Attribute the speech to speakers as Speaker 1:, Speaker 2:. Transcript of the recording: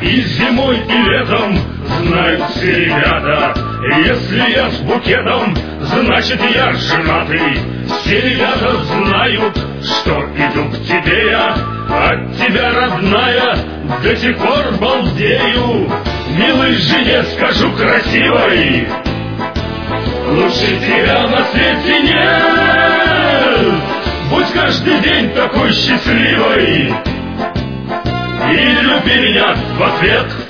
Speaker 1: И зимой, и летом знают все ребята, если я с букетом, значит я женатый. Все ребята знают, что иду к тебе я, от тебя, родная, до сих пор балдею. Милой жене скажу красивой, лучше тебя на свете нет. Будь каждый день такой счастливой и люби меня в ответ.